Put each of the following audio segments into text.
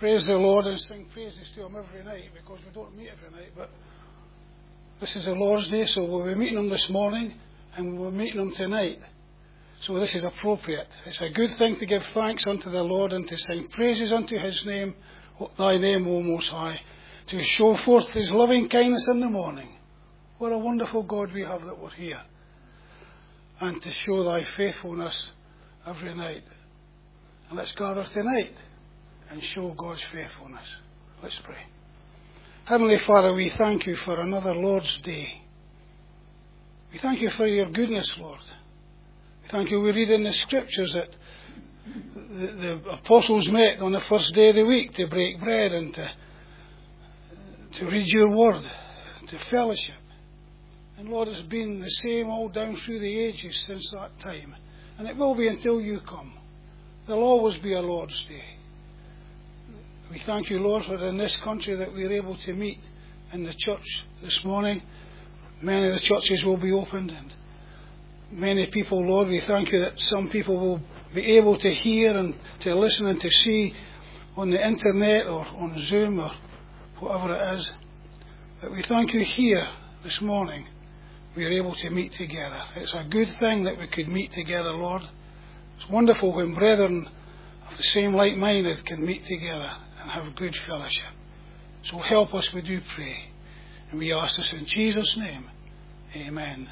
praise the Lord and sing praises to Him every night, because we don't meet every night, but this is the Lord's Day, so we'll be meeting Him this morning and we'll be meeting Him tonight. So this is appropriate. It's a good thing to give thanks unto the Lord and to sing praises unto His name, Thy name, O Most High, to show forth His loving kindness in the morning. What a wonderful God we have that we're here. And to show Thy faithfulness every night. And let's gather tonight and show God's faithfulness. Let's pray. Heavenly Father, we thank You for another Lord's Day. We thank You for Your goodness, Lord. We thank You. We read in the Scriptures that the apostles met on the first day of the week to break bread and to read Your word, to fellowship. And Lord, it's been the same all down through the ages since that time. And it will be until You come. There'll always be a Lord's Day. We thank You, Lord, for in this country that we're able to meet in the church this morning. Many of the churches will be opened, and many people, Lord, we thank You that some people will be able to hear and to listen and to see on the internet or on Zoom or whatever it is. But we thank You here this morning we are able to meet together. It's a good thing that we could meet together, Lord. It's wonderful when brethren of the same like-minded can meet together and have good fellowship. So help us, we do pray. And we ask this in Jesus' name. Amen.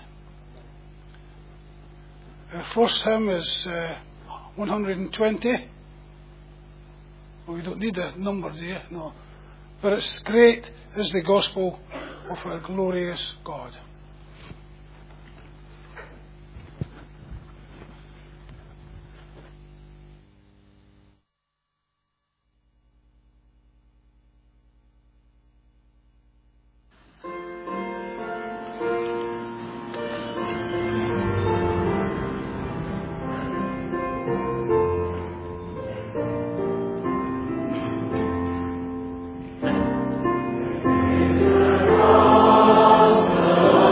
Our first hymn is 120. Well, we don't need a number, do you? No. But it's great is the gospel of our glorious God. Oh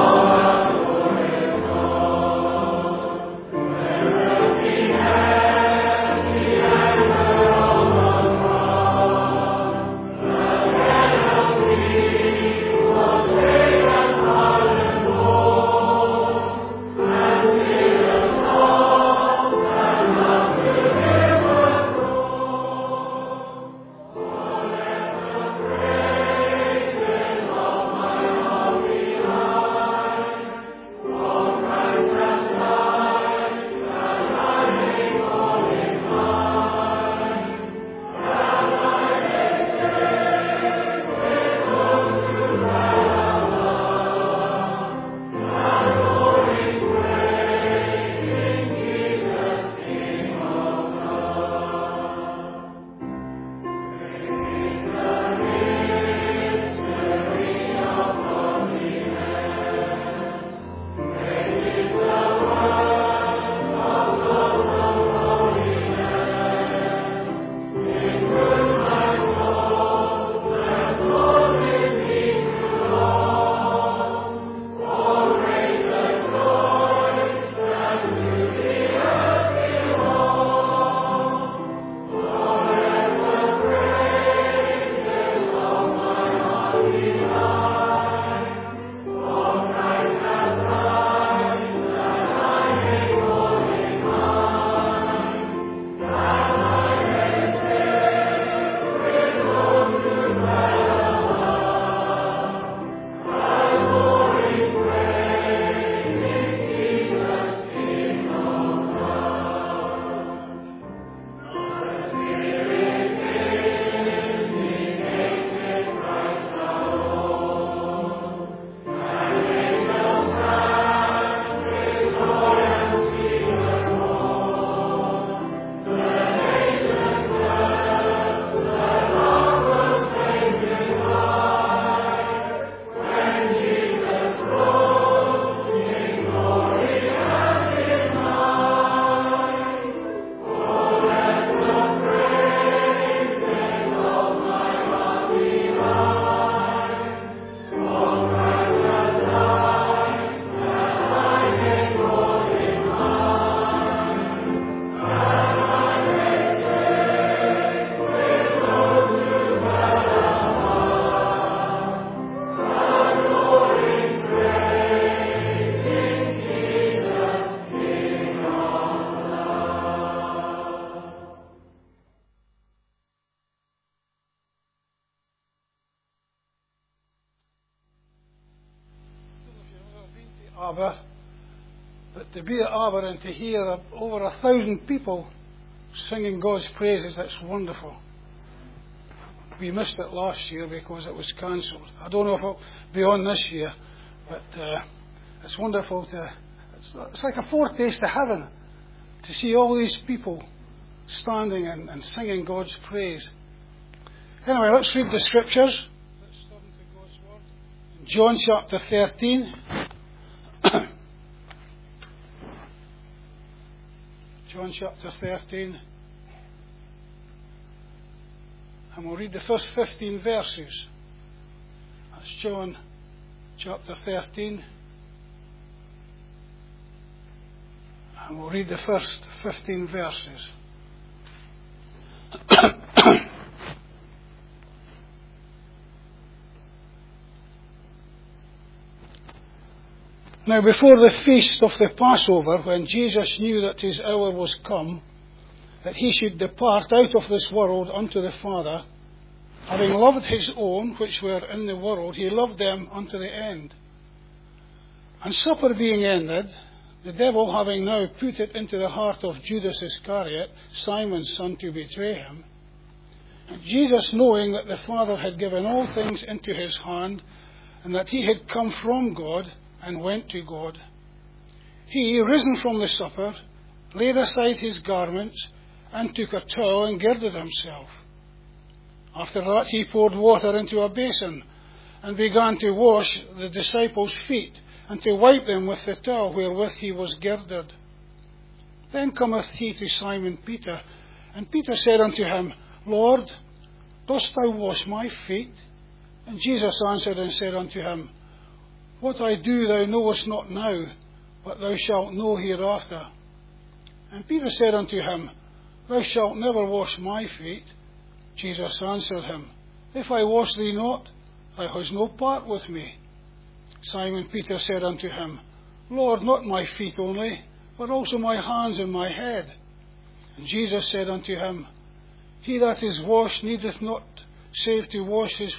Aber. But to be at Aber and to hear over 1,000 people singing God's praises, that's wonderful. We missed it last year because it was cancelled. I don't know if it'll be on this year, but it's wonderful it's like a foretaste of heaven to see all these people standing and singing God's praise. Anyway, let's read the scriptures. Let's turn to God's word. John chapter 13. John chapter 13. And we'll read the first 15 verses. That's John chapter 13. And we'll read the first 15 verses. Now, before the feast of the Passover, when Jesus knew that his hour was come, that he should depart out of this world unto the Father, having loved his own which were in the world, he loved them unto the end. And supper being ended, the devil having now put it into the heart of Judas Iscariot, Simon's son, to betray him, Jesus, knowing that the Father had given all things into his hand, and that he had come from God, and went to God, he, risen from the supper, laid aside his garments, and took a towel and girded himself. After that he poured water into a basin, and began to wash the disciples' feet, and to wipe them with the towel wherewith he was girded. Then cometh he to Simon Peter, and Peter said unto him, Lord, dost thou wash my feet? And Jesus answered and said unto him, What I do thou knowest not now, but thou shalt know hereafter. And Peter said unto him, Thou shalt never wash my feet. Jesus answered him, If I wash thee not, thou hast no part with me. Simon Peter said unto him, Lord, not my feet only, but also my hands and my head. And Jesus said unto him, He that is washed needeth not save to wash his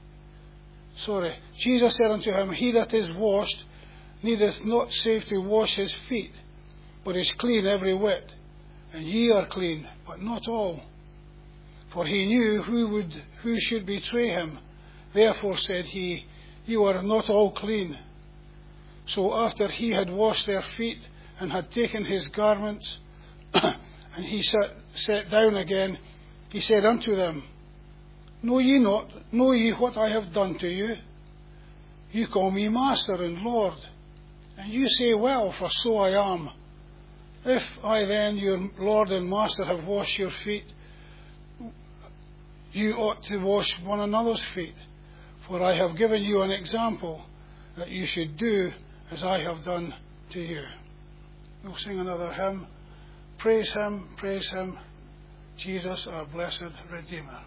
Jesus said unto him, He that is washed needeth not save to wash his feet, but is clean every whit. And ye are clean, but not all. For he knew who should betray him. Therefore said he, You are not all clean. So after he had washed their feet, and had taken his garments, and he sat down again, he said unto them, Know ye what I have done to you? You call me Master and Lord, and you say, Well, for so I am. If I then, your Lord and Master, have washed your feet, you ought to wash one another's feet. For I have given you an example, that you should do as I have done to you. We'll sing another hymn. Praise Him, Jesus, our blessed Redeemer.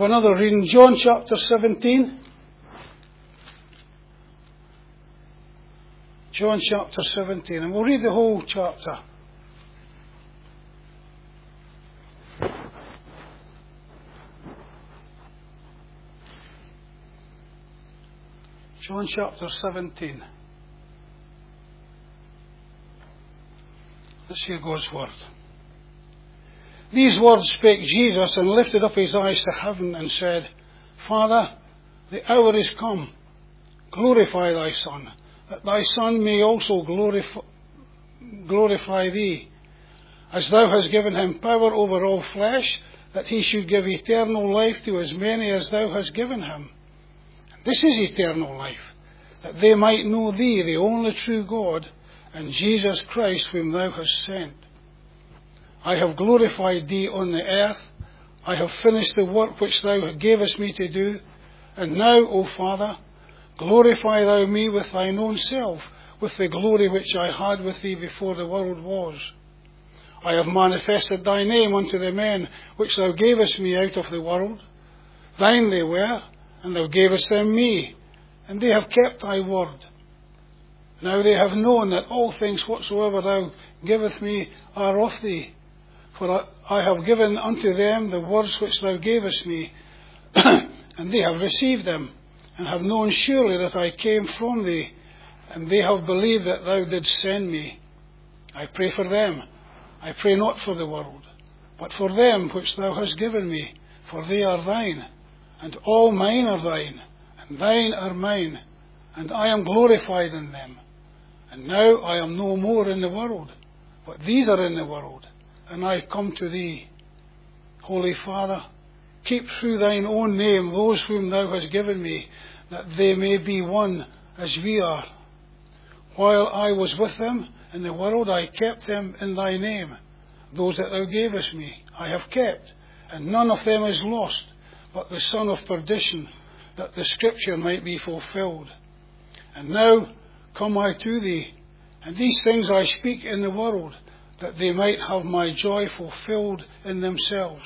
another reading, John chapter 17. John chapter 17, and we'll read the whole chapter. John chapter 17. Let's hear God's word. These words spake Jesus, and lifted up his eyes to heaven, and said, Father, the hour is come. Glorify thy Son, that thy Son may also glorify thee, as thou hast given him power over all flesh, that he should give eternal life to as many as thou hast given him. This is eternal life, that they might know thee, the only true God, and Jesus Christ whom thou hast sent. I have glorified thee on the earth. I have finished the work which thou gavest me to do. And now, O Father, glorify thou me with thine own self, with the glory which I had with thee before the world was. I have manifested thy name unto the men which thou gavest me out of the world. Thine they were, and thou gavest them me, and they have kept thy word. Now they have known that all things whatsoever thou givest me are of thee. For I have given unto them the words which thou gavest me, and they have received them, and have known surely that I came from thee, and they have believed that thou didst send me. I pray for them. I pray not for the world, but for them which thou hast given me, for they are thine, and all mine are thine, and thine are mine, and I am glorified in them. And now I am no more in the world, but these are in the world, and I come to thee. Holy Father, keep through thine own name those whom thou hast given me, that they may be one as we are. While I was with them in the world, I kept them in thy name. Those that thou gavest me I have kept, and none of them is lost, but the son of perdition, that the scripture might be fulfilled. And now come I to thee, and these things I speak in the world, that they might have my joy fulfilled in themselves.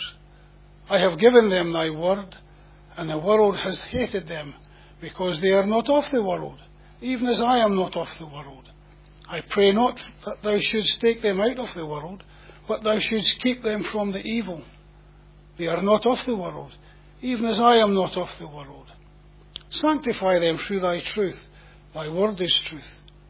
I have given them thy word, and the world has hated them, because they are not of the world, even as I am not of the world. I pray not that thou shouldst take them out of the world, but thou shouldst keep them from the evil. They are not of the world, even as I am not of the world. Sanctify them through thy truth. Thy word is truth.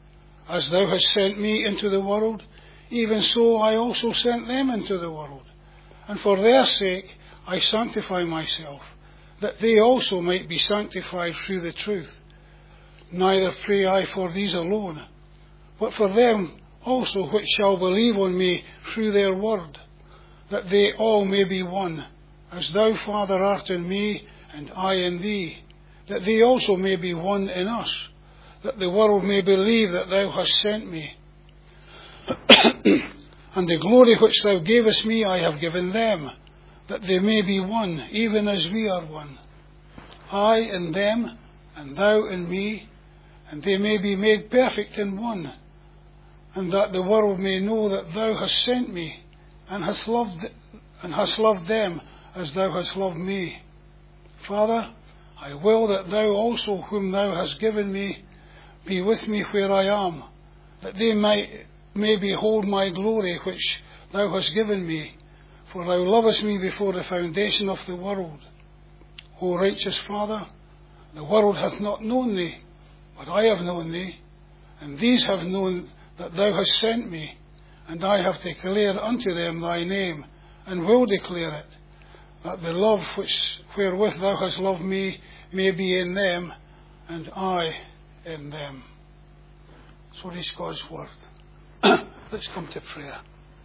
As thou hast sent me into the world, even so I also sent them into the world. And for their sake I sanctify myself, that they also might be sanctified through the truth. Neither pray I for these alone, but for them also which shall believe on me through their word, that they all may be one, as thou, Father, art in me, and I in thee, that they also may be one in us, that the world may believe that thou hast sent me. And the glory which thou gavest me I have given them, that they may be one, even as we are one. I in them, and thou in me, and they may be made perfect in one, and that the world may know that thou hast sent me, and hast loved them as thou hast loved me. Father, I will that thou also, whom thou hast given me, be with me where I am, that they may behold my glory which thou hast given me, for thou lovest me before the foundation of the world. O righteous Father, the world hath not known thee, but I have known thee, and these have known that thou hast sent me, and I have declared unto them thy name, and will declare it, that the love wherewith thou hast loved me may be in them, and I in them. So is God's word. Let's come to prayer.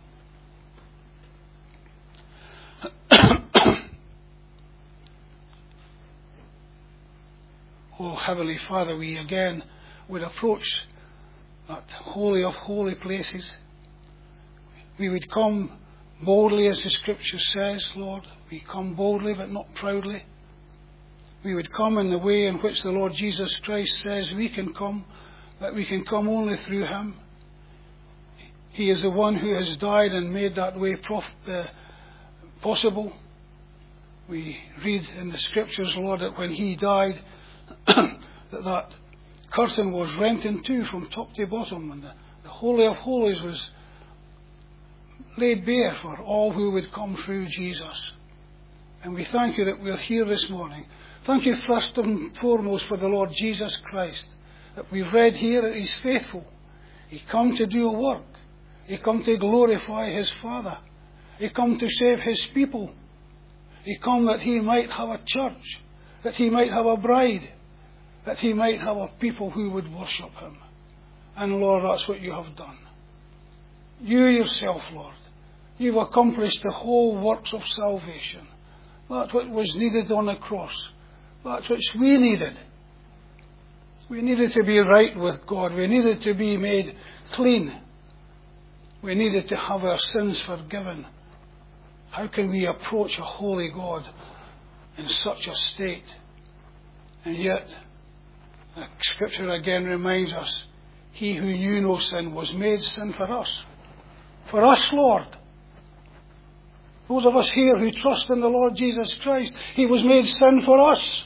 Oh, Heavenly Father, we again would approach that holy of holy places. We would come boldly, as the Scripture says, Lord. We come boldly but not proudly. We would come in the way in which the Lord Jesus Christ says we can come, that we can come only through him. He is the one who has died and made that way possible. We read in the Scriptures, Lord, that when he died, that curtain was rent in two from top to bottom, and the Holy of Holies was laid bare for all who would come through Jesus. And we thank you that we're here this morning. Thank you first and foremost for the Lord Jesus Christ, that we've read here that he's faithful. He come to do a work. He come to glorify his Father. He come to save his people. He come that he might have a church, that he might have a bride, that he might have a people who would worship him. And Lord, that's what you have done. You yourself, Lord, you've accomplished the whole works of salvation. That's what was needed on the cross. That's what we needed. We needed to be right with God. We needed to be made clean. We needed to have our sins forgiven. How can we approach a holy God in such a state? And yet, the Scripture again reminds us, he who knew no sin was made sin for us. For us, Lord. Those of us here who trust in the Lord Jesus Christ, he was made sin for us,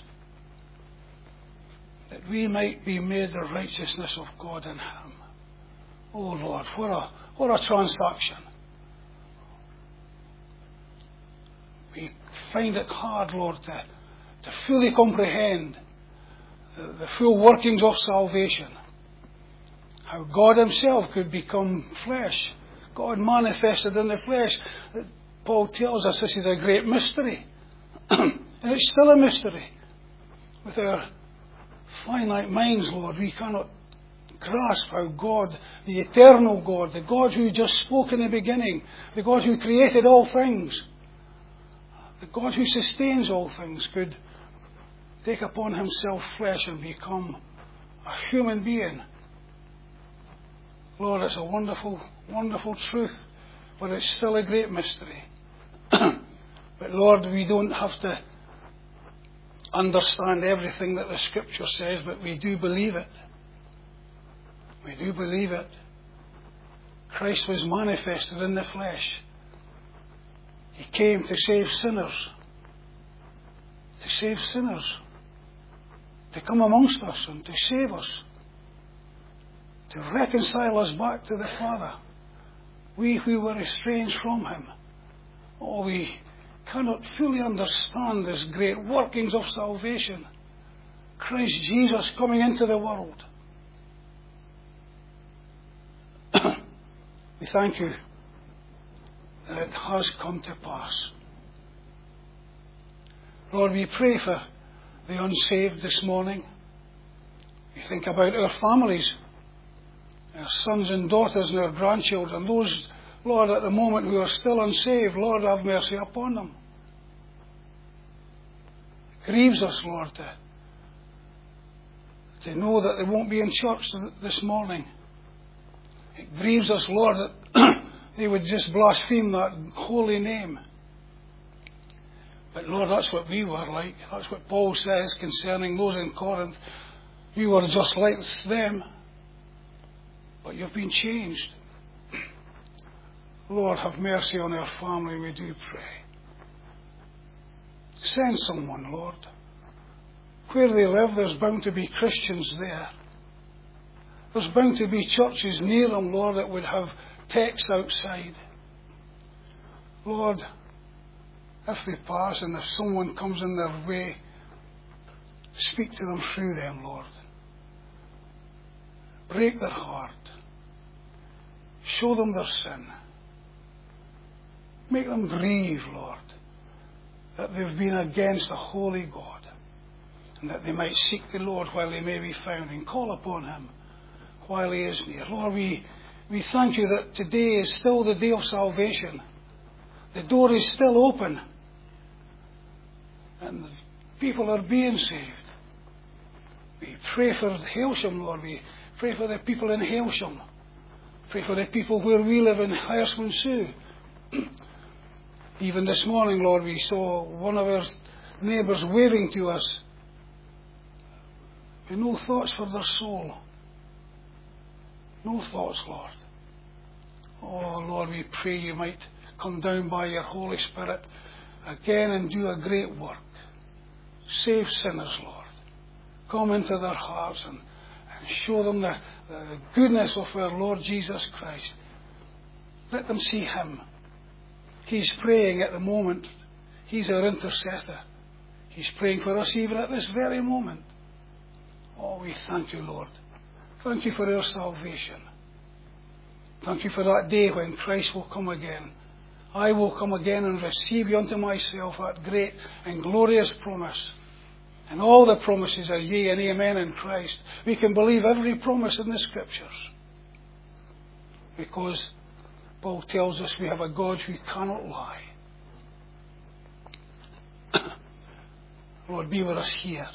that we might be made the righteousness of God in him. Oh Lord, what a transaction. We find it hard, Lord, to fully comprehend the full workings of salvation. How God himself could become flesh. God manifested in the flesh. Paul tells us this is a great mystery. And it's still a mystery. With our finite minds, Lord, we cannot grasp how God, the eternal God, the God who just spoke in the beginning, the God who created all things, the God who sustains all things, could take upon himself flesh and become a human being. Lord, it's a wonderful, wonderful truth, but it's still a great mystery. But Lord, we don't have to understand everything that the Scripture says, but we do believe it. We do believe it. Christ was manifested in the flesh. He came to save sinners. To save sinners. To come amongst us and to save us. To reconcile us back to the Father. We who were estranged from him. Oh, we cannot fully understand this great workings of salvation. Christ Jesus coming into the world. We thank you that it has come to pass. Lord, we pray for the unsaved this morning. We think about our families, our sons and daughters and our grandchildren, those, Lord, at the moment who are still unsaved. Lord, have mercy upon them. It grieves us, Lord, to know that they won't be in church this morning. It grieves us, Lord, that they would just blaspheme that holy name. But Lord, that's what we were like. That's what Paul says concerning those in Corinth. You were just like them, but you've been changed. Lord, have mercy on our family, we do pray. Send someone, Lord. Where they live, there's bound to be Christians there. There's bound to be churches near them, Lord, that would have texts outside. Lord, if they pass and if someone comes in their way, speak to them through them, Lord. Break their heart. Show them their sin. Make them grieve, Lord, that they've been against a holy God, and that they might seek the Lord while they may be found, and call upon him while he is near. Lord, we thank you that today is still the day of salvation. The door is still open, and the people are being saved. We pray for Hailsham, Lord. We pray for the people in Hailsham. Pray for the people where we live in Hirsman-Sue. Even this morning, Lord, we saw one of our neighbours waving to us with no thoughts for their soul. No thoughts, Lord. Oh, Lord, we pray you might come down by your Holy Spirit again and do a great work. Save sinners, Lord. Come into their hearts and show them the goodness of our Lord Jesus Christ. Let them see Him. He's praying at the moment. He's our intercessor. He's praying for us even at this very moment. Oh, we thank you, Lord. Thank you for our salvation. Thank you for that day when Christ will come again. I will come again and receive you unto myself, that great and glorious promise. And all the promises are yea and amen in Christ. We can believe every promise in the Scriptures. Because Paul tells us we have a God who cannot lie. Lord, be with us here.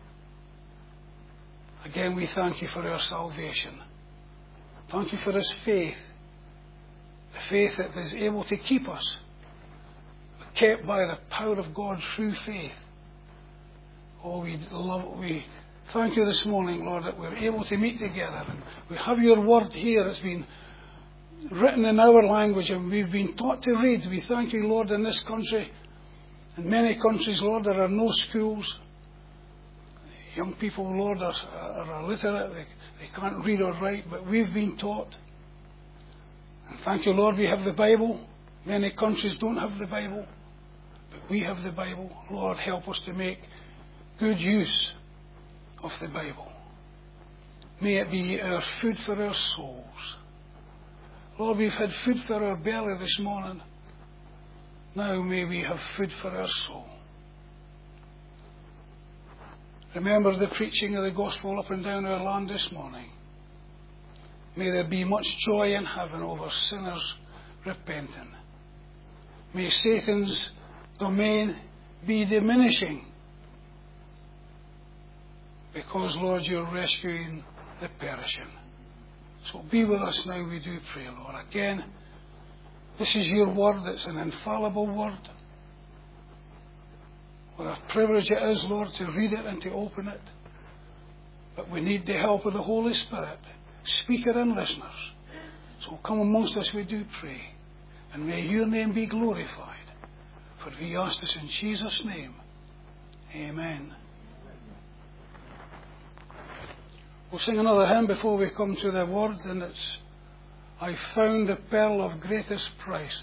Again, we thank you for our salvation. Thank you for His faith. The faith that is able to keep us. Kept by the power of God through faith. Oh, we thank you this morning, Lord, that we're able to meet together. And we have your word here. It's been written in our language and we've been taught to read. We thank you, Lord, in this country. In many countries, Lord, there are no schools. Young people, Lord, are illiterate. They can't read or write, but we've been taught. And thank you, Lord, we have the Bible. Many countries don't have the Bible, but we have the Bible. Lord, help us to make good use of the Bible. May it be our food for our souls. Lord, we've had food for our belly this morning. Now may we have food for our soul. Remember the preaching of the gospel up and down our land this morning. May there be much joy in heaven over sinners repenting. May Satan's domain be diminishing. Because, Lord, you're rescuing the perishing. So be with us now, we do pray, Lord. Again, this is your word. It's an infallible word. What a privilege it is, Lord, to read it and to open it. But we need the help of the Holy Spirit, speaker and listeners. So come amongst us, we do pray. And may your name be glorified. For we ask this in Jesus' name. Amen. We'll sing another hymn before we come to the word, and it's I found the pearl of greatest price.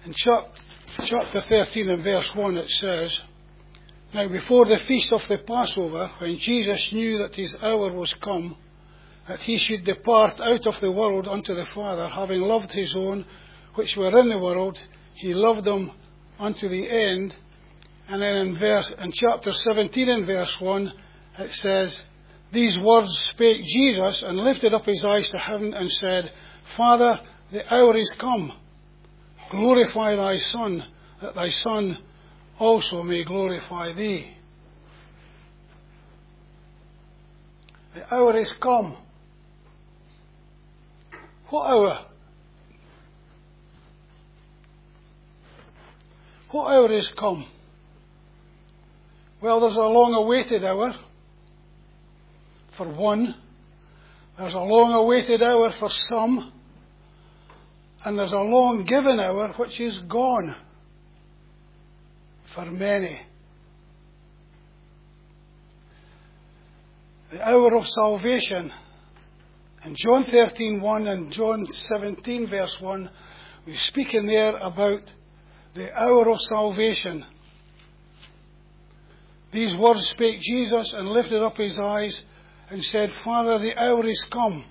In chapter 13 and verse 1 it says, "Now before the feast of the Passover, when Jesus knew that his hour was come, that he should depart out of the world unto the Father, having loved his own which were in the world, he loved them unto the end." And then in chapter 17 and verse 1 it says, "These words spake Jesus, and lifted up his eyes to heaven, and said, Father, the hour is come. Glorify thy Son, that thy Son also may glorify thee." The hour is come. What hour? What hour is come? Well, there's a long-awaited hour for one. There's a long-awaited hour for some. And there's a long-given hour which is gone for many. The hour of salvation. In John 13:1 and John 17 verse 1, we speak in there about the hour of salvation. "These words spake Jesus, and lifted up his eyes, and said, Father, the hour is come."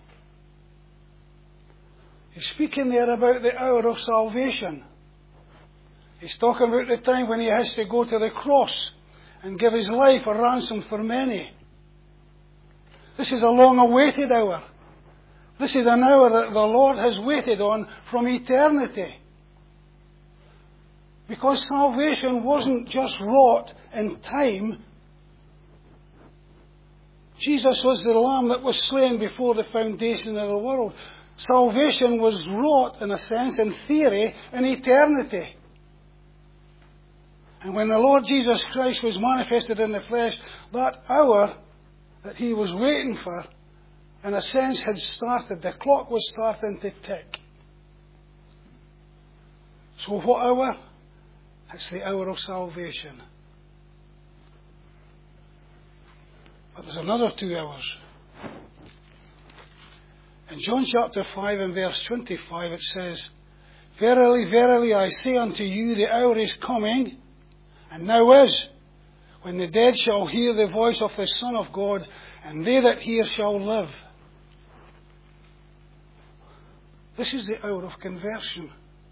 He's speaking there about the hour of salvation. He's talking about the time when he has to go to the cross and give his life a ransom for many. This is a long-awaited hour. This is an hour that the Lord has waited on from eternity. Because salvation wasn't just wrought in time. Jesus was the Lamb that was slain before the foundation of the world. Salvation was wrought, in a sense, in theory, in eternity. And when the Lord Jesus Christ was manifested in the flesh, that hour that he was waiting for, in a sense, had started. The clock was starting to tick. So what hour? It's the hour of salvation. But there's another 2 hours. In John chapter 5 and verse 25 it says, "Verily, verily, I say unto you, the hour is coming, and now is, when the dead shall hear the voice of the Son of God, and they that hear shall live." This is the hour of conversion.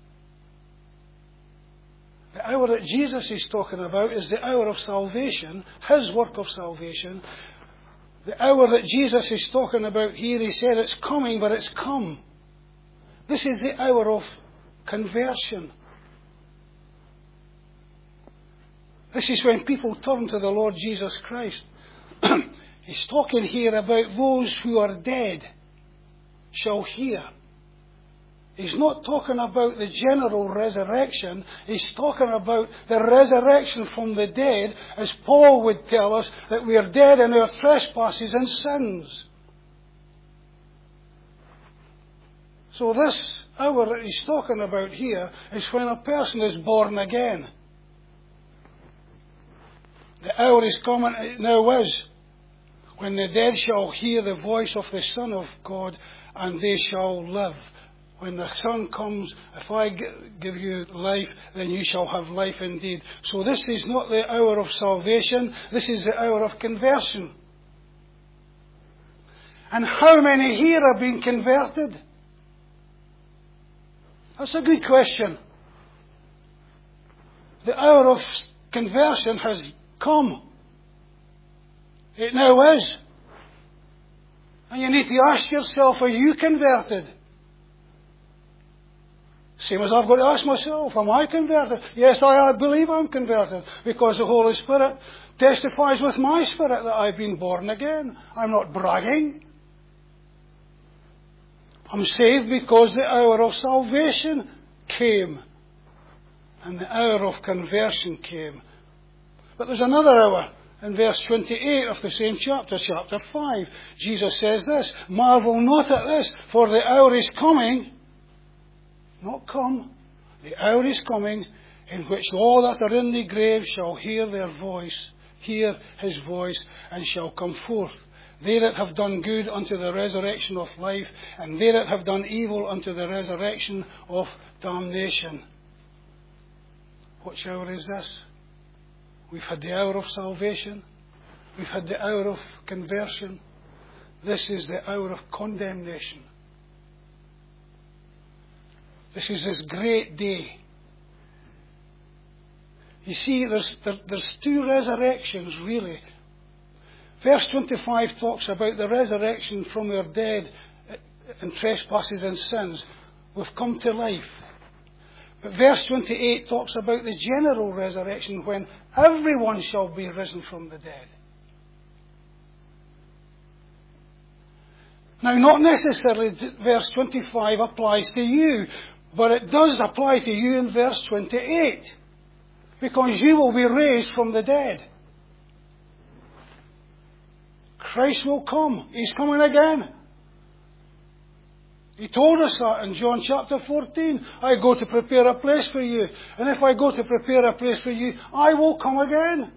The hour that Jesus is talking about is the hour of salvation, his work of salvation. The hour that Jesus is talking about here, he said it's coming, but it's come. This is the hour of conversion. This is when people turn to the Lord Jesus Christ. He's talking here about those who are dead shall hear. He's not talking about the general resurrection. He's talking about the resurrection from the dead, as Paul would tell us, that we are dead in our trespasses and sins. So this hour that he's talking about here is when a person is born again. The hour is coming, it now is, when the dead shall hear the voice of the Son of God, and they shall live. When the Son comes, if I give you life, then you shall have life indeed. So this is not the hour of salvation, this is the hour of conversion. And how many here have been converted? That's a good question. The hour of conversion has come. It now is. And you need to ask yourself, are you converted? Same as I've got to ask myself, am I converted? Yes, I believe I'm converted, because the Holy Spirit testifies with my spirit that I've been born again. I'm not bragging. I'm saved because the hour of salvation came, and the hour of conversion came. But there's another hour. In verse 28 of the same chapter, chapter 5, Jesus says this, "Marvel not at this, for the hour is coming," not come, the hour is coming, "in which all that are in the grave shall hear his voice, and shall come forth. They that have done good unto the resurrection of life, and they that have done evil unto the resurrection of damnation." Which hour is this? We've had the hour of salvation. We've had the hour of conversion. This is the hour of condemnation. This is this great day. You see, there's two resurrections, really. Verse 25 talks about the resurrection from their dead in trespasses and sins. We've come to life. But verse 28 talks about the general resurrection when everyone shall be risen from the dead. Now, not necessarily verse 25 applies to you, but it does apply to you in verse 28. Because you will be raised from the dead. Christ will come. He's coming again. He told us that in John chapter 14. I go to prepare a place for you. And if I go to prepare a place for you, I will come again.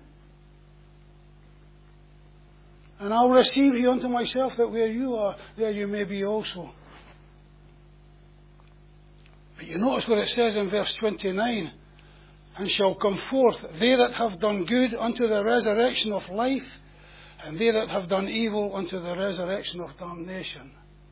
And I'll receive you unto myself, that where you are, there you may be also. But you notice what it says in verse 29. And shall come forth they that have done good unto the resurrection of life, and they that have done evil unto the resurrection of damnation.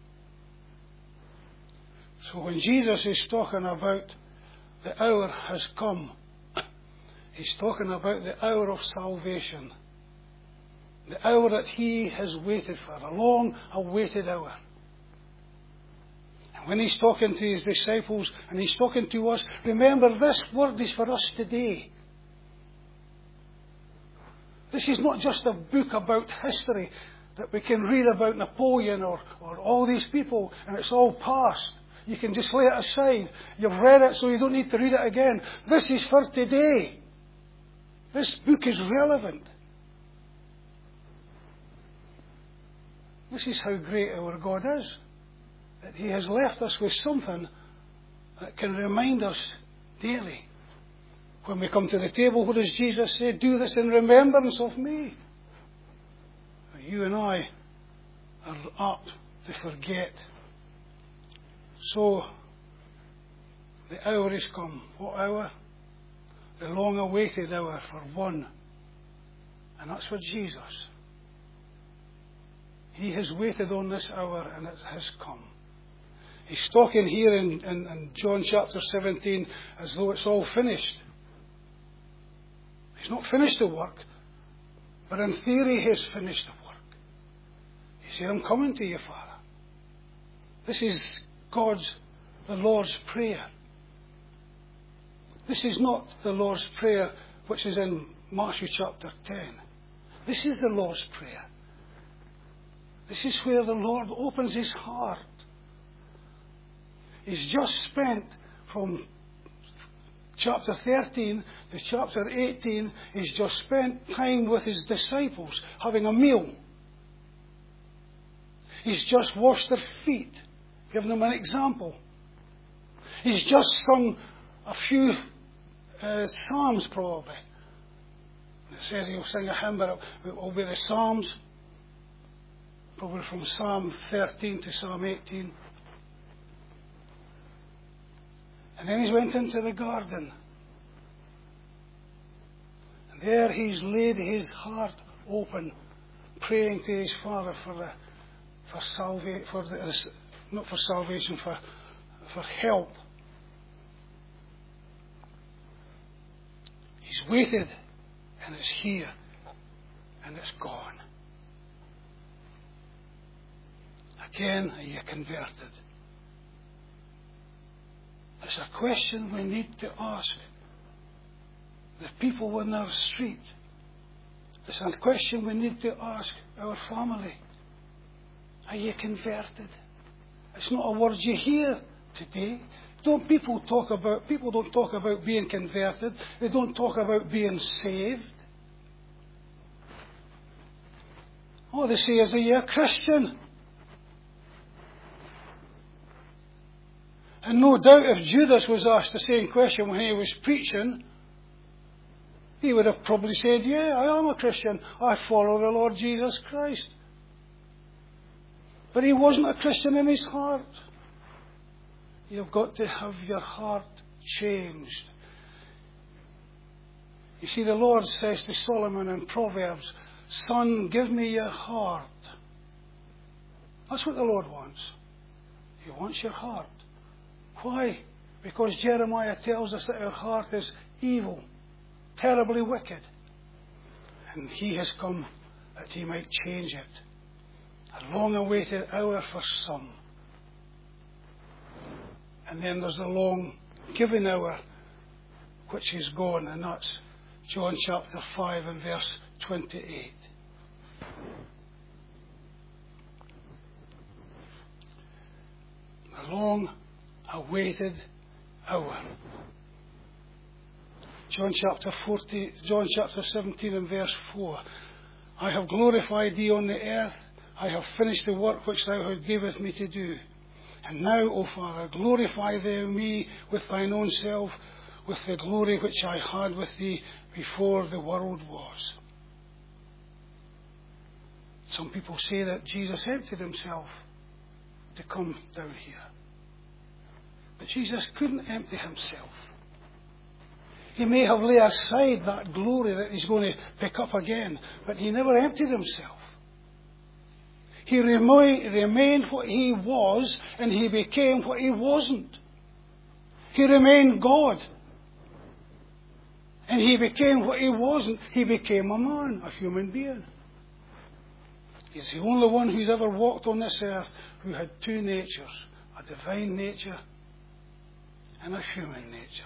So when Jesus is talking about the hour has come, he's talking about the hour of salvation. The hour that he has waited for, a long awaited hour. And when he's talking to his disciples and he's talking to us, remember this word is for us today. This is not just a book about history that we can read about Napoleon or all these people and it's all past. You can just lay it aside. You've read it, so you don't need to read it again. This is for today. This book is relevant. This is how great our God is. That he has left us with something that can remind us daily. When we come to the table, what does Jesus say? Do this in remembrance of me. You and I are apt to forget. So, the hour has come. What hour? The long-awaited hour for one. And that's for Jesus. He has waited on this hour and it has come. He's talking here in John chapter 17 as though it's all finished. He's not finished the work, but in theory he's finished the work. He said, I'm coming to you, Father. This is the Lord's Prayer. This is not the Lord's Prayer which is in Matthew chapter 10. This is the Lord's Prayer. This is where the Lord opens his heart. He's just spent from chapter 13 to chapter 18, he's just spent time with his disciples, having a meal. He's just washed their feet, giving them an example. He's just sung a few psalms probably. It says he'll sing a hymn, but it will be the Psalms, probably from Psalm 13 to Psalm 18. And then he's went into the garden. And there he's laid his heart open, praying to his Father for help. He's waited, and it's here, and it's gone. Again, are you converted? It's a question we need to ask the people in our street. It's a question we need to ask our family. Are you converted? It's not a word you hear today. People don't talk about being converted. They don't talk about being saved. All they say is, are you a Christian? And no doubt if Judas was asked the same question when he was preaching, he would have probably said, yeah, I am a Christian. I follow the Lord Jesus Christ. But he wasn't a Christian in his heart. You've got to have your heart changed. You see, the Lord says to Solomon in Proverbs, "Son, give me your heart." That's what the Lord wants. He wants your heart. Why? Because Jeremiah tells us that our heart is evil, terribly wicked. And He has come that He might change it. A long-awaited hour for some. And then there's the long-given hour, which is gone, and that's John chapter 5 and verse 28. The long-awaited hour. John chapter 17 and verse 4. I have glorified thee on the earth. I have finished the work which thou hast giveth me to do. And now, O Father, glorify thou me with thine own self, with the glory which I had with thee before the world was. Some people say that Jesus emptied himself to come down here. But Jesus couldn't empty himself. He may have laid aside that glory that he's going to pick up again, but he never emptied himself. He remained what he was, and he became what he wasn't. He remained God. And he became what he wasn't. He became a man, a human being. He's the only one who's ever walked on this earth who had two natures, a divine nature and a human nature.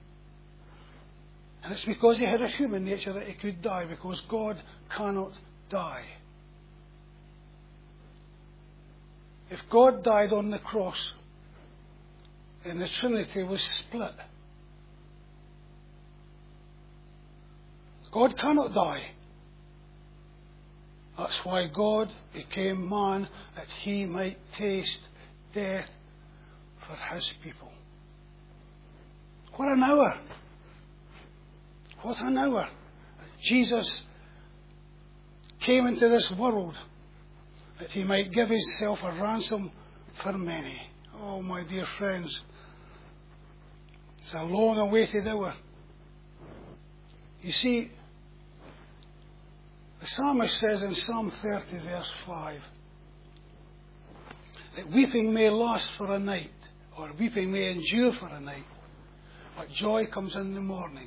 And it's because he had a human nature that he could die, because God cannot die. If God died on the cross, then the Trinity was split. God cannot die. That's why God became man, that he might taste death for his people. What an hour! What an hour! Jesus came into this world that he might give himself a ransom for many. Oh, my dear friends, it's a long-awaited hour. You see, the psalmist says in Psalm 30, verse 5, that weeping may last for a night, or weeping may endure for a night, but joy comes in the morning.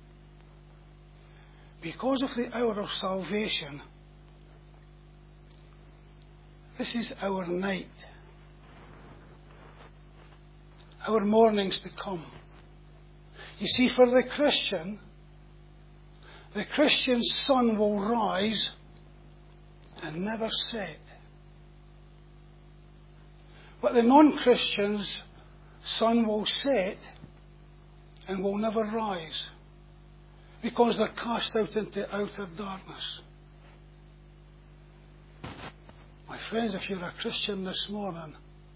Because of the hour of salvation, this is our night, our mornings to come. You see, for the Christian's sun will rise and never set. But the non-Christian's sun will set and will never rise, because they're cast out into outer darkness. My friends, if you're a Christian this morning,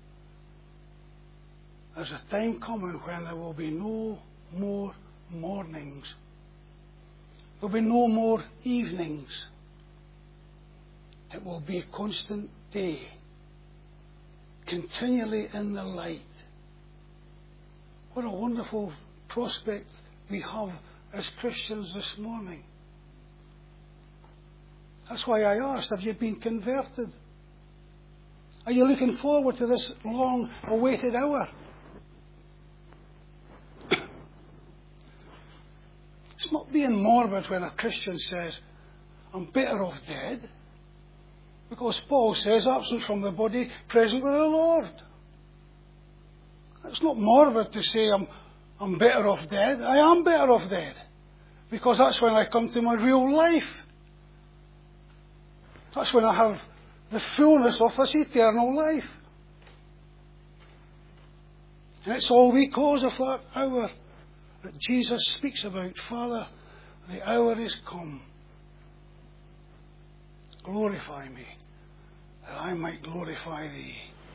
there's a time coming when there will be no more mornings. There will be no more evenings. It will be a constant day, continually in the light. What a wonderful prospect we have as Christians this morning. That's why I asked, have you been converted? Are you looking forward to this long-awaited hour? It's not being morbid when a Christian says, I'm better off dead. Because Paul says, absent from the body, present with the Lord. It's not morbid to say I'm better off dead. I am better off dead. Because that's when I come to my real life. That's when I have the fullness of this eternal life. And it's all because of that hour that Jesus speaks about. Father, the hour is come. Glorify me, that I might glorify thee.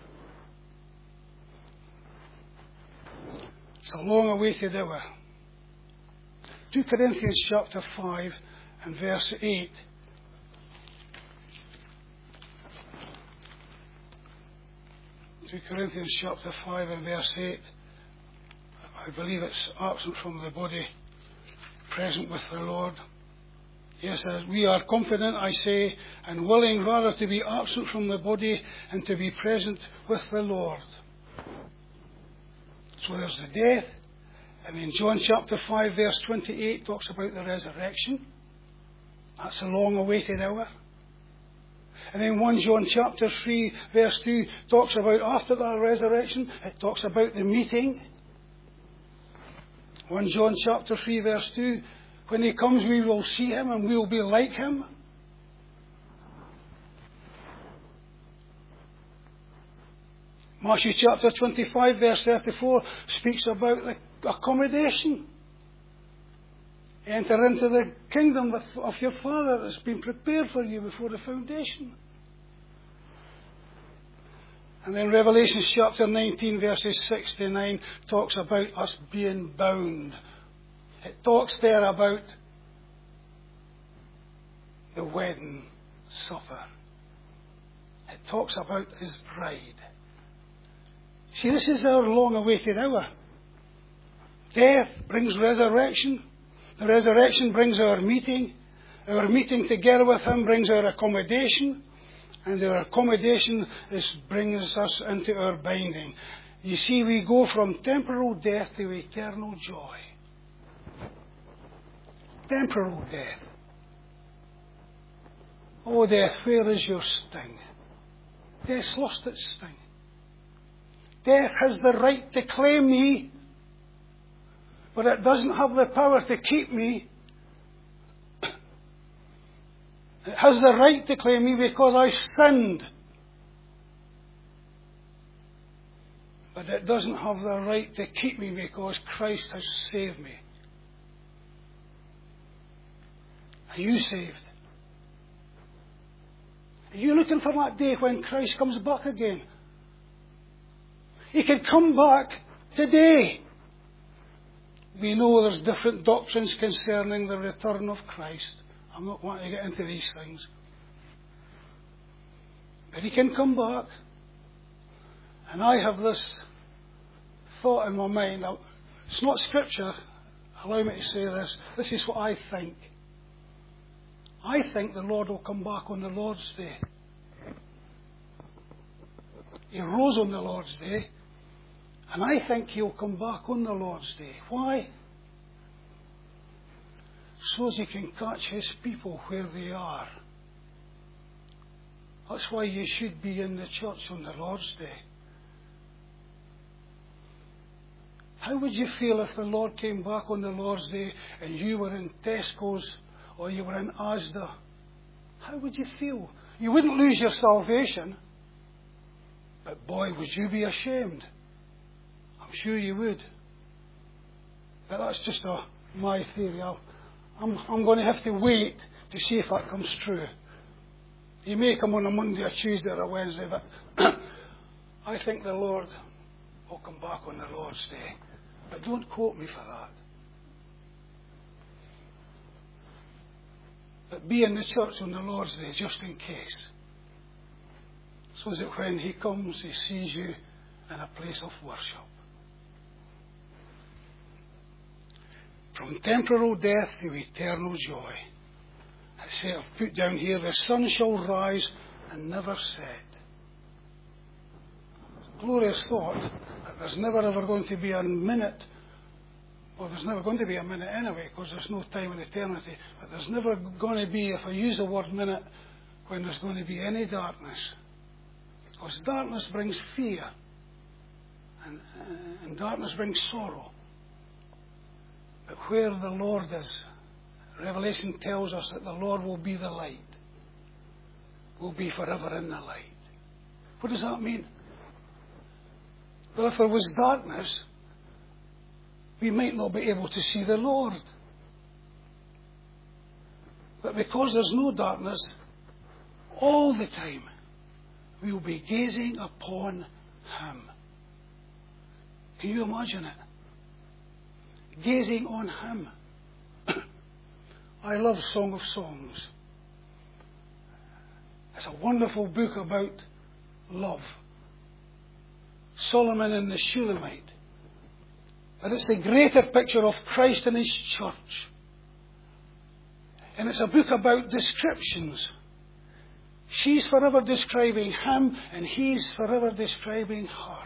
It's a long-awaited hour. 2 Corinthians chapter 5 and verse 8. 2 Corinthians chapter 5 and verse 8. I believe it's absent from the body, present with the Lord. Yes, we are confident, I say, and willing rather to be absent from the body and to be present with the Lord. So there's the death. And then John chapter 5 verse 28 talks about the resurrection. That's a long awaited hour. And then 1 John chapter 3 verse 2 talks about after that resurrection, it talks about the meeting. 1 John chapter 3 verse 2, when he comes we will see him and we will be like him. Matthew chapter 25 verse 34 speaks about the accommodation. Enter into the kingdom of your Father that's been prepared for you before the foundation. And then Revelation chapter 19 verses 6 to 9 talks about us being bound. It talks there about the wedding supper. It talks about his bride. See, this is our long-awaited hour. Death brings resurrection. The resurrection brings our meeting. Our meeting together with him brings our accommodation. And our accommodation brings us into our binding. You see, we go from temporal death to eternal joy. Temporal death. Oh, death, where is your sting? Death's lost its sting. Death has the right to claim me, but it doesn't have the power to keep me. It has the right to claim me because I sinned. But it doesn't have the right to keep me because Christ has saved me. Are you saved? Are you looking for that day when Christ comes back again? He could come back today. We know there's different doctrines concerning the return of Christ. I'm not wanting to get into these things. But he can come back. And I have this thought in my mind. Now, it's not scripture. Allow me to say this. This is what I think. I think the Lord will come back on the Lord's Day. He rose on the Lord's Day. And I think he'll come back on the Lord's Day. Why? So as he can catch his people where they are. That's why you should be in the church on the Lord's Day. How would you feel if the Lord came back on the Lord's Day and you were in Tesco's or you were in Asda? How would you feel? You wouldn't lose your salvation. But boy, would you be ashamed. I'm sure you would. But that's just my theory. I'm going to have to wait to see if that comes true. He may come on a Monday, a Tuesday, or a Wednesday, but I think the Lord will come back on the Lord's Day. But don't quote me for that. But be in the church on the Lord's Day just in case. So that when he comes, he sees you in a place of worship. From temporal death to eternal joy. I say, I've put down here, the sun shall rise and never set. Glorious thought that there's never ever going to be a minute. Well, there's never going to be a minute anyway, because there's no time in eternity. But there's never going to be, if I use the word minute, when there's going to be any darkness. Because darkness brings fear. And darkness brings sorrow. But where the Lord is, Revelation tells us that the Lord will be the light. Will be forever in the light. What does that mean? Well, if there was darkness, we might not be able to see the Lord. But because there's no darkness, all the time, we will be gazing upon him. Can you imagine it? Gazing on him. I love Song of Songs. It's a wonderful book about love. Solomon and the Shulamite. But it's the greater picture of Christ and his church. And it's a book about descriptions. She's forever describing him, and he's forever describing her.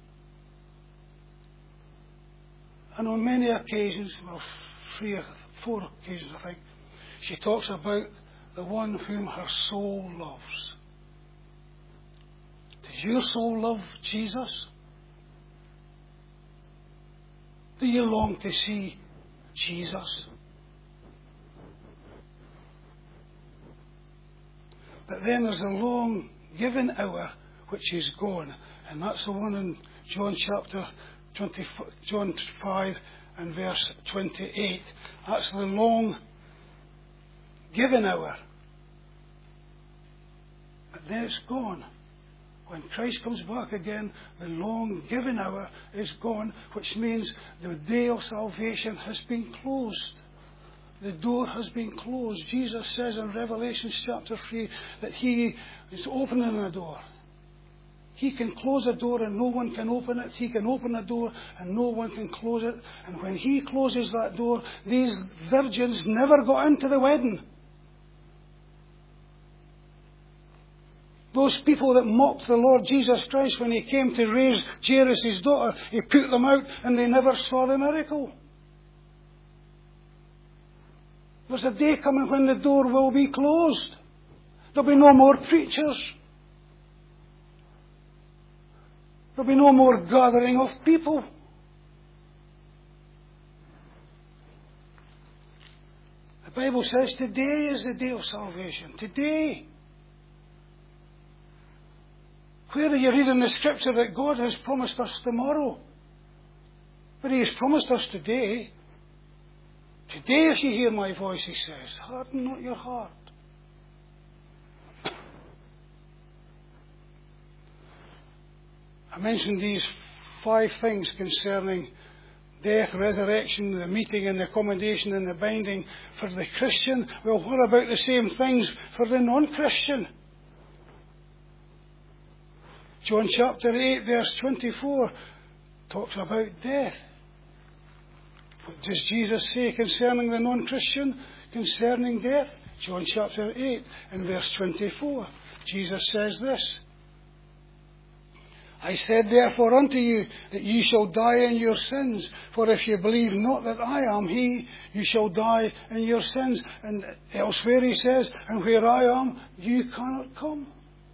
And on many occasions, well, 3 or 4 occasions I think, she talks about the one whom her soul loves. Does your soul love Jesus? Do you long to see Jesus? But then there's a long given hour which is gone. And that's the one in John chapter 20, John 5 and verse 28. That's the long given hour. But then it's gone. When Christ comes back again, the long given hour is gone, which means the day of salvation has been closed. The door has been closed. Jesus says in Revelation chapter 3 that he is opening the door. He can close a door and no one can open it. He can open a door and no one can close it. And when he closes that door, these virgins never got into the wedding. Those people that mocked the Lord Jesus Christ when he came to raise Jairus' daughter, he put them out and they never saw the miracle. There's a day coming when the door will be closed. There'll be no more preachers. There'll be no more gathering of people. The Bible says today is the day of salvation. Today. Where are you reading the scripture that God has promised us tomorrow? But he has promised us today. Today if you hear my voice, he says, harden not your heart. I mentioned these 5 things concerning death, resurrection, the meeting and the accommodation and the binding for the Christian. Well, what about the same things for the non-Christian? John chapter 8 verse 24 talks about death. What does Jesus say concerning the non-Christian, concerning death? John chapter 8 and verse 24. Jesus says this. I said therefore unto you that ye shall die in your sins. For if you believe not that I am he, you shall die in your sins. And elsewhere he says, and where I am, you cannot come.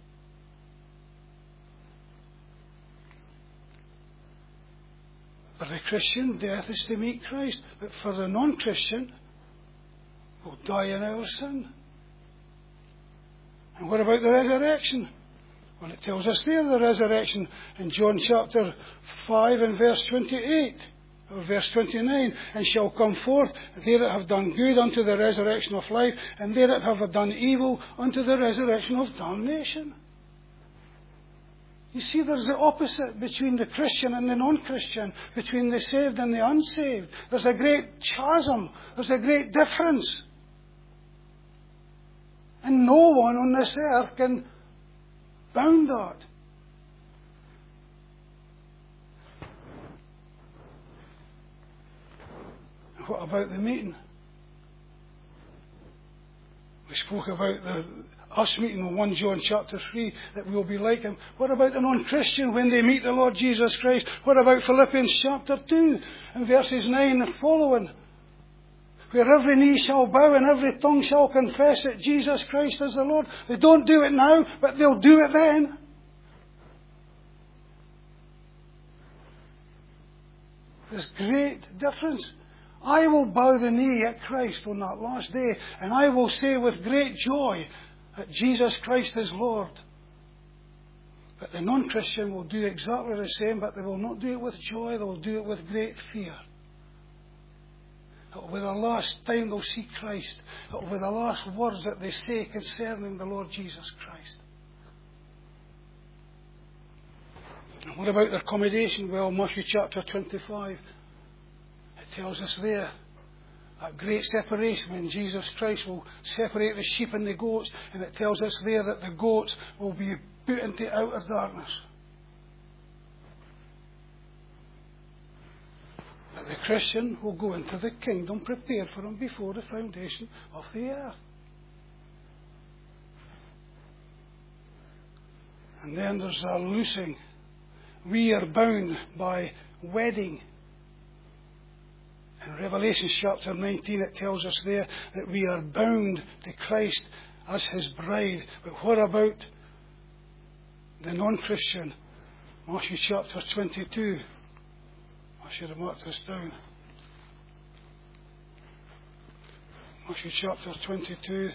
For the Christian, death is to meet Christ. But for the non-Christian, we'll die in our sin. And what about the resurrection? Well, it tells us there the resurrection in John chapter 5 and verse 28, or verse 29, and shall come forth, they that have done good unto the resurrection of life, and they that have done evil unto the resurrection of damnation. You see, there's the opposite between the Christian and the non-Christian, between the saved and the unsaved. There's a great chasm. There's a great difference. And no one on this earth can bound that. What about the meeting? We spoke about us meeting in 1 John chapter 3, that we will be like him. What about the non-Christian when they meet the Lord Jesus Christ? What about Philippians chapter 2 and verses 9 and following? Where every knee shall bow and every tongue shall confess that Jesus Christ is the Lord. They don't do it now, but they'll do it then. There's great difference. I will bow the knee at Christ on that last day, and I will say with great joy that Jesus Christ is Lord. But the non-Christian will do exactly the same, but they will not do it with joy, they will do it with great fear. It will be the last time they'll see Christ. It will be the last words that they say concerning the Lord Jesus Christ. And what about their accommodation? Well, Matthew chapter 25, it tells us there that great separation when Jesus Christ will separate the sheep and the goats, and it tells us there that the goats will be put into outer darkness. But the Christian will go into the kingdom prepared for him before the foundation of the earth. And then there's a loosing. We are bound by wedding. In Revelation chapter 19 it tells us there that we are bound to Christ as his bride. But what about the non-Christian? Matthew chapter 22. I should have marked this down. Matthew chapter 22,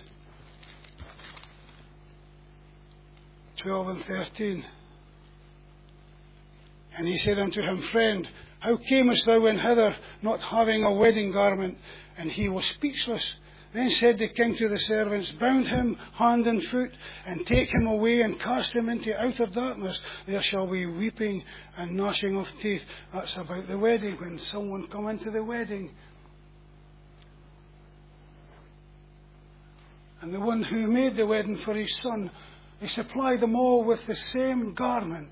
12 and 13. And he said unto him, Friend, how camest thou in hither, not having a wedding garment? And he was speechless. Then said the king to the servants, Bound him hand and foot, and take him away, and cast him into outer darkness. There shall be weeping and gnashing of teeth. That's about the wedding, when someone come into the wedding. And the one who made the wedding for his son, he supplied them all with the same garment,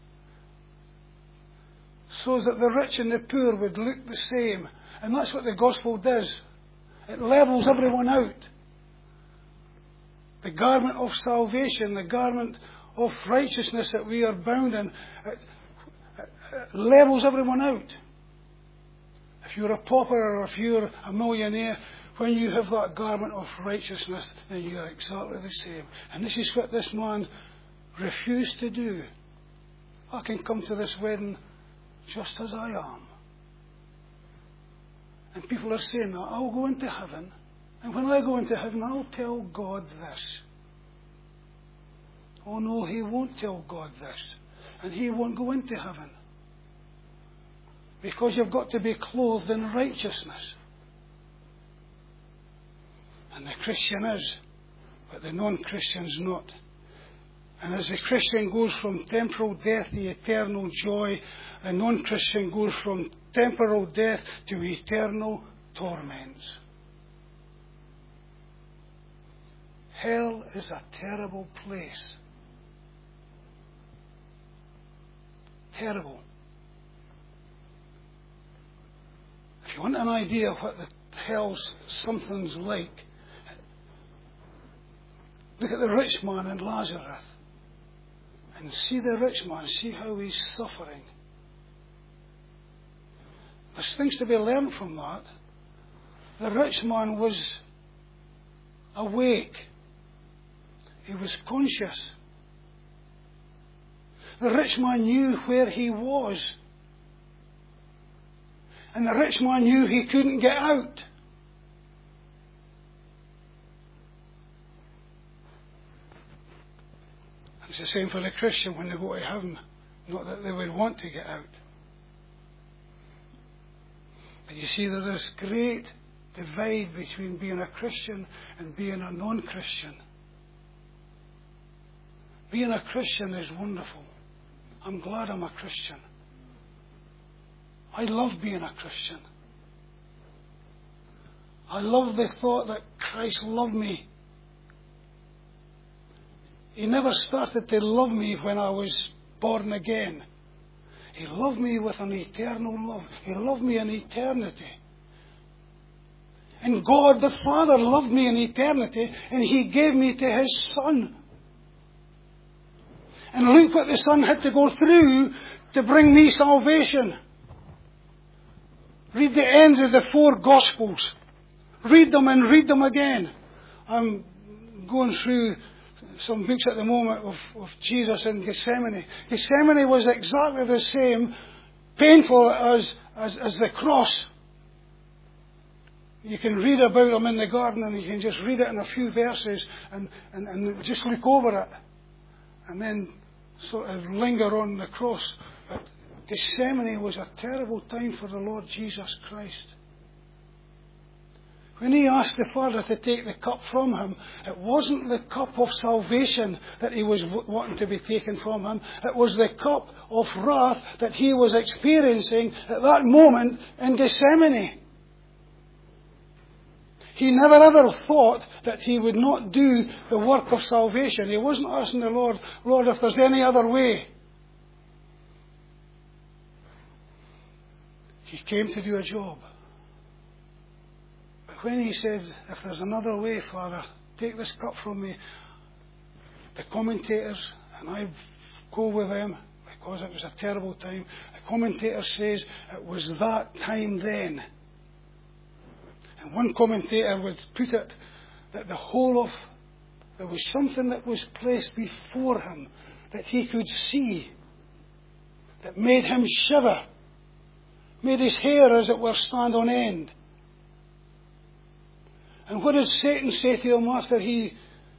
so that the rich and the poor would look the same. And that's what the gospel does. It levels everyone out. The garment of salvation, the garment of righteousness that we are bound in, it levels everyone out. If you're a pauper or if you're a millionaire, when you have that garment of righteousness, then you are exactly the same. And this is what this man refused to do. I can come to this wedding just as I am. And people are saying that I'll go into heaven, and when I go into heaven I'll tell God this. Oh no, he won't tell God this, and he won't go into heaven, because you've got to be clothed in righteousness. And the Christian is, but the non-Christian's not. And as the Christian goes from temporal death to eternal joy, the non-Christian goes from temporal death to eternal torments. Hell is a terrible place. Terrible. If you want an idea of what the hell's something's like, look at the rich man and Lazarus. And see the rich man, see how he's suffering. There's things to be learned from that. The rich man was awake. He was conscious. The rich man knew where he was. And the rich man knew he couldn't get out. It's the same for the Christian when they go to heaven. Not that they would want to get out. But you see, there's this great divide between being a Christian and being a non-Christian. Being a Christian is wonderful. I'm glad I'm a Christian. I love being a Christian. I love the thought that Christ loved me. He never started to love me when I was born again. He loved me with an eternal love. He loved me in eternity. And God the Father loved me in eternity, and He gave me to His Son. And look what the Son had to go through to bring me salvation. Read the ends of the 4 Gospels. Read them and read them again. I'm going through some books at the moment of Jesus in Gethsemane. Gethsemane was exactly the same, painful as the cross. You can read about him in the garden, and you can just read it in a few verses and just look over it. And then sort of linger on the cross. But Gethsemane was a terrible time for the Lord Jesus Christ. When He asked the Father to take the cup from Him, it wasn't the cup of salvation that He was wanting to be taken from Him. It was the cup of wrath that He was experiencing at that moment in Gethsemane. He never ever thought that He would not do the work of salvation. He wasn't asking the Lord, Lord, if there's any other way. He came to do a job. But when he said, if there's another way, Father, take this cup from me, the commentators, and I go with them, because it was a terrible time, the commentator says it was that time then. And one commentator would put it that there was something that was placed before him that he could see, that made him shiver, made his hair, as it were, stand on end. And what did Satan say to him after he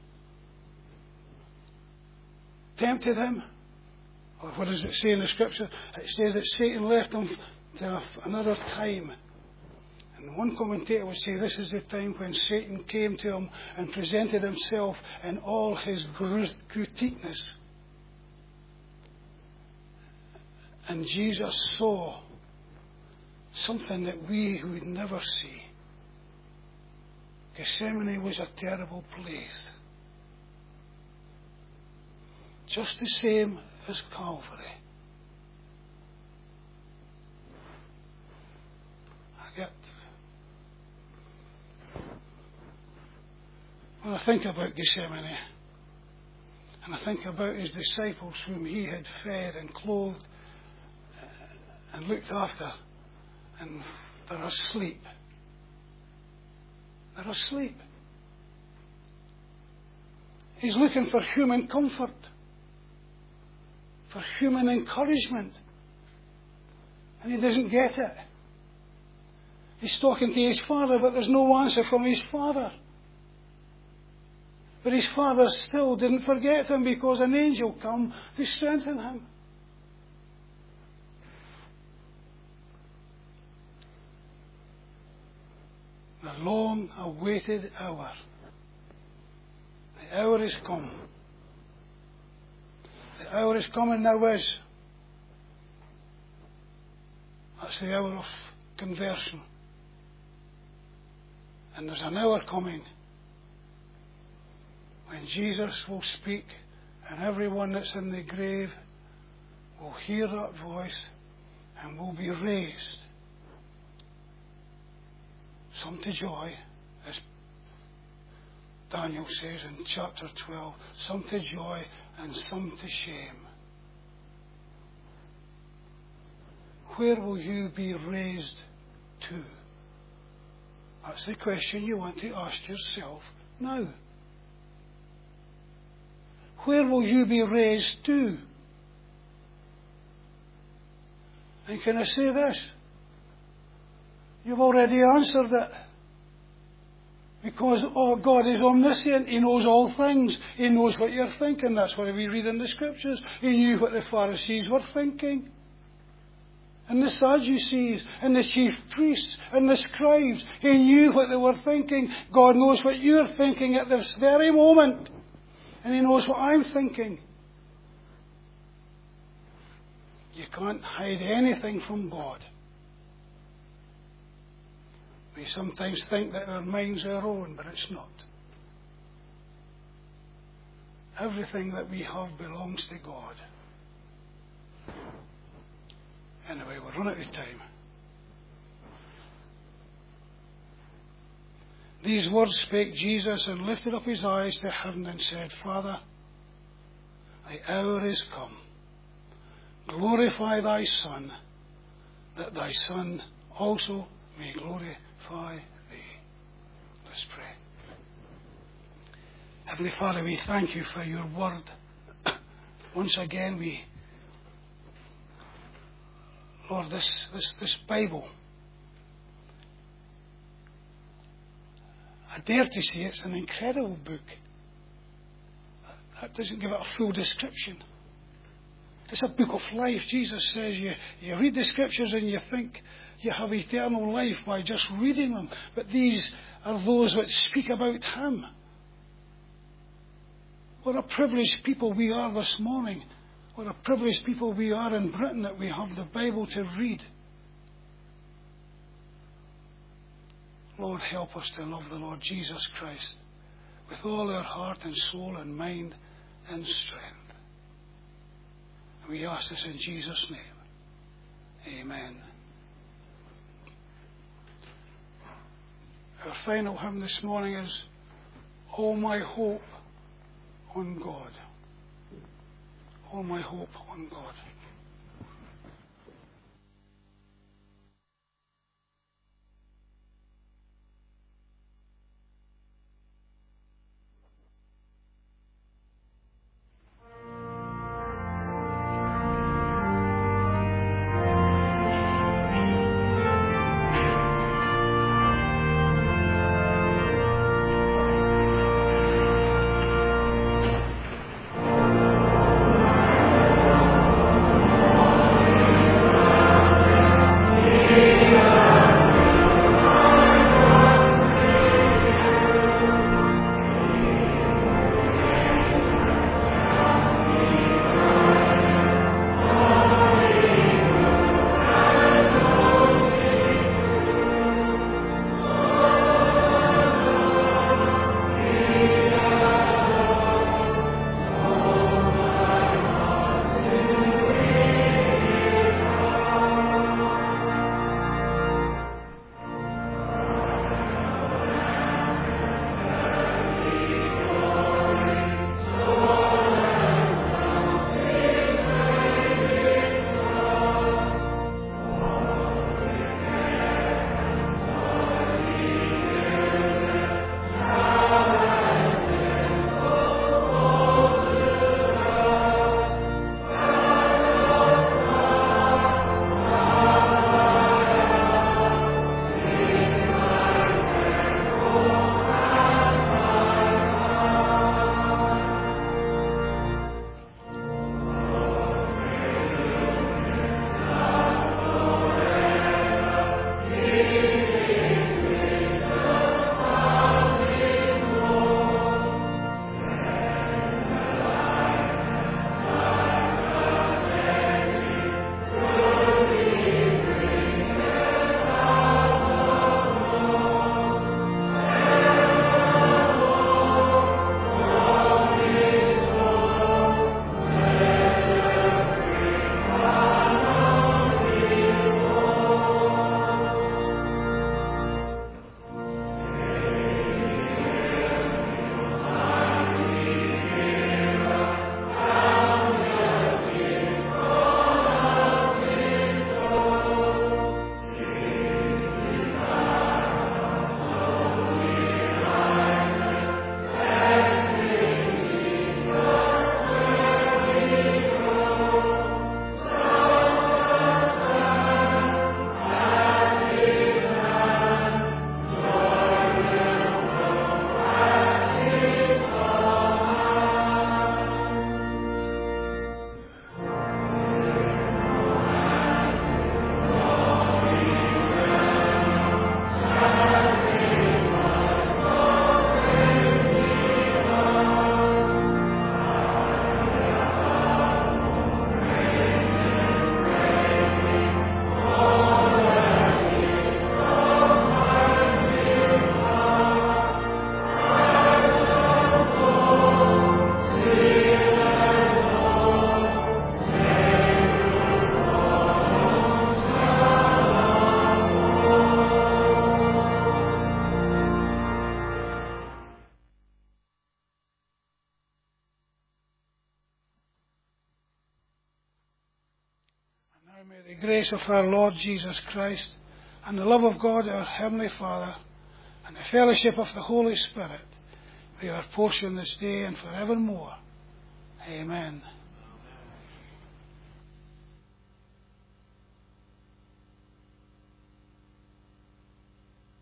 tempted him? Or what does it say in the scripture? It says that Satan left him to another time. And one commentator would say this is the time when Satan came to him and presented himself in all his grotesqueness. And Jesus saw something that we would never see. Gethsemane was a terrible place. Just the same as Calvary. When I think about Gethsemane, and I think about his disciples whom he had fed and clothed and looked after, and they're asleep. They're asleep. He's looking for human comfort, for human encouragement, and he doesn't get it. He's talking to his Father, but there's no answer from his Father. But his Father still didn't forget him, because an angel came to strengthen him. The long-awaited hour. The hour is come. The hour is coming now is. That's the hour of conversion. And there's an hour coming when Jesus will speak, and everyone that's in the grave will hear that voice and will be raised. Some to joy, as Daniel says in chapter 12, some to joy and some to shame. Where will you be raised to? That's the question you want to ask yourself now. Where will you be raised to? And can I say this? You've already answered it. Because God is omniscient. He knows all things. He knows what you're thinking. That's why we read in the scriptures. He knew what the Pharisees were thinking. And the Sadducees, and the chief priests, and the scribes. He knew what they were thinking. God knows what you're thinking at this very moment. And He knows what I'm thinking. You can't hide anything from God. We sometimes think that our mind's our own, but it's not. Everything that we have belongs to God. Anyway, we're running out of time. These words spake Jesus, and lifted up his eyes to heaven and said, Father, the hour is come. Glorify thy Son, that thy Son also may glorify thee. Let's pray. Heavenly Father, we thank you for your word. Once again, Lord, this Bible, I dare to say it's an incredible book. That doesn't give it a full description. It's a book of life. Jesus says you read the scriptures and you think you have eternal life by just reading them. But these are those that speak about Him. What a privileged people we are this morning. What a privileged people we are in Britain that we have the Bible to read. Lord, help us to love the Lord Jesus Christ with all our heart and soul and mind and strength. We ask this in Jesus' name. Amen. Our final hymn this morning is All My Hope on God. All my hope on God. May the grace of our Lord Jesus Christ and the love of God our Heavenly Father and the fellowship of the Holy Spirit be our portion this day and forevermore. Amen.